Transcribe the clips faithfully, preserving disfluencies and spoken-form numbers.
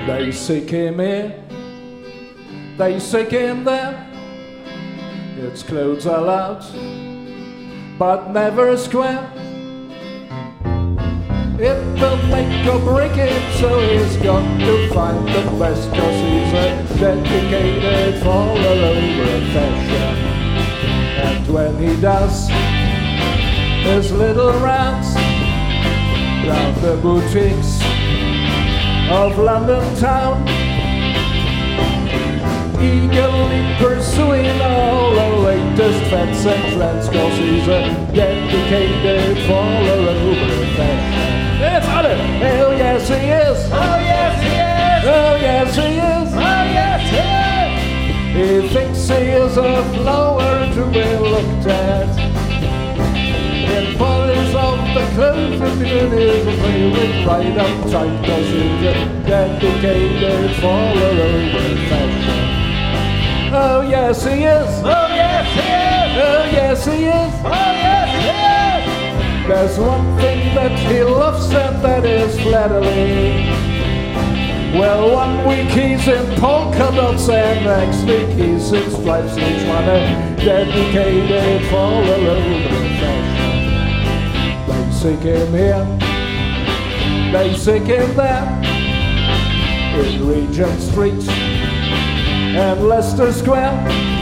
They seek him here, they seek him there. Its clothes are loud, but never square. It will make or break it, so he's got to find the best, 'cause he's a dedicated follower of fashion. And when he does his little rounds round the boutiques of London town, eagerly pursuing all the latest fads and trends, 'cause he's a dedicated follower of fashion. It's on it! Oh yes he is! Oh yes he is! Oh yes he is! Oh yes he is! He thinks he is a flower to be looked at. In polish of the clothes of beauty is a favorite right up tight, 'cause he's a dedicated follower of fashion. Oh yes he is! Oh yes he is! Oh yes he is! Oh yes he is! There's one thing that he loves, and that is flattery. Well, one week he's in polka dots, and next week he's in stripes. Each one a dedicated follower of fashion. They seek him here, they seek him there, in Regent Street and Leicester Square.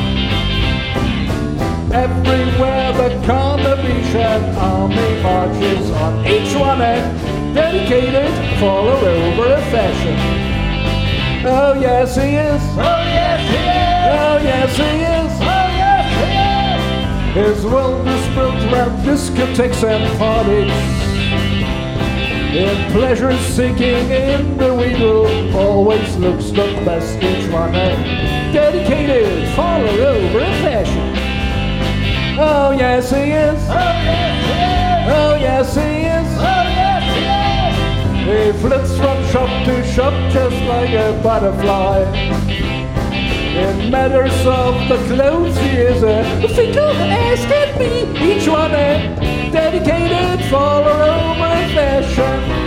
Everywhere the Carnavitian army marches on, each one a dedicated follower of fashion. Oh yes he is! Oh yes he is! Oh yes he is! Oh yes he is! His world is built around discotheques and parties. In pleasure seeking individual always looks the best, each one a dedicated follower of fashion. Oh yes he is! Oh yes he is! Oh yes he is! Oh yes he is! He flits from shop to shop just like a butterfly. In matters of the clothes he is a fickle as can be, each one a dedicated follower of fashion.